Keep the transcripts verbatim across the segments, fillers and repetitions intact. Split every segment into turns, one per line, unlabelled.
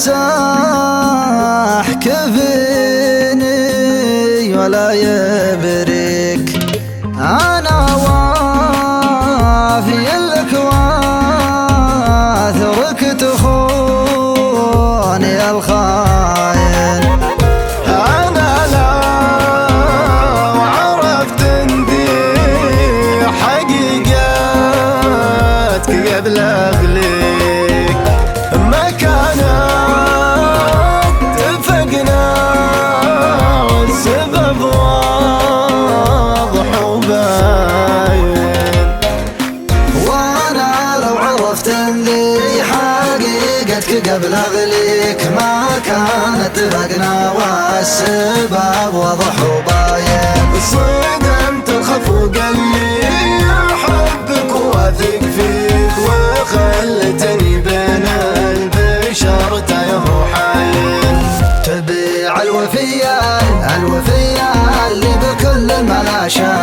مساح كفيني ولا يبرك. أنا وافي لك واثرك تخوني الخاين.
أنا لو عرفت اندي حقيقتك قبل أغليك مكانك اتفقنا والسبب واضح وباين.
وانا لو عرفت اني حقيقتك قبل اغليك ما كانت اتفقنا والسبب واضح وباين.
صدمت الخف وقلي احبك واثق فيك وخلتني بين البشر تايه وحاين.
تبيع الوفية الوفية اللي بكل الملا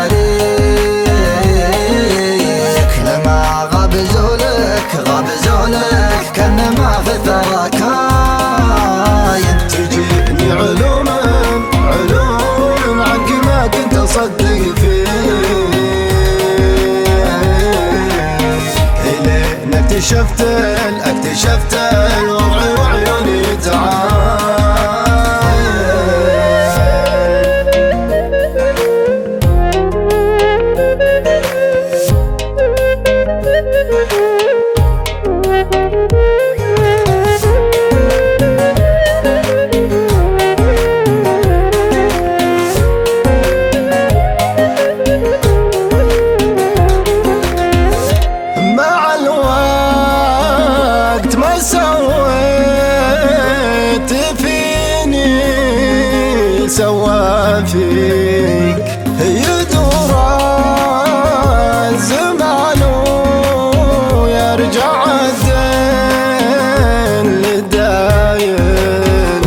شريك. لما غاب زولك غاب زولك كان ما في الثرى كاين.
تجيني علوم علوم عنك ما كنت اصدق فيه الين اكتشفت اكتشفت الوضع وعيوني تعال. سويت فيني سوى فيك يدور الزمان ويرجع الدين للداين.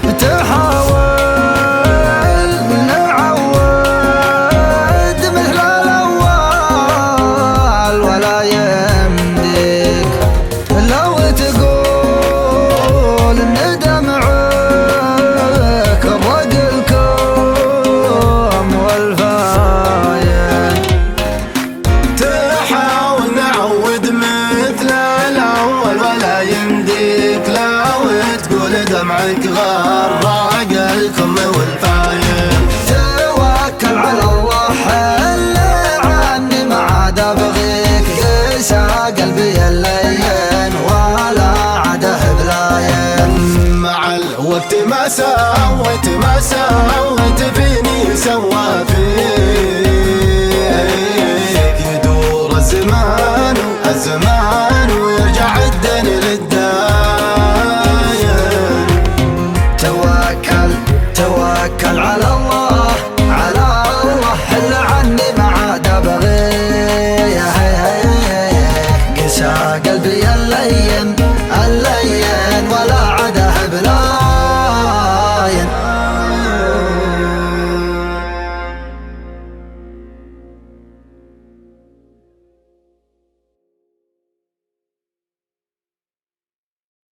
تحاول نعود مثل الأول ولا يمديك. لو تقول الندم عك الرجلكم والفاين.
تحاول نعود مثل الأول ولا يمديك. لو تقول دمعك غر عقلكم والفاين.
توكل على الله اللي عني ما عاد ابغيك. قسى قلبي اللين ولا عاده بلاين.
مع الوقت ما سويت ما سويت فيني سوى فيني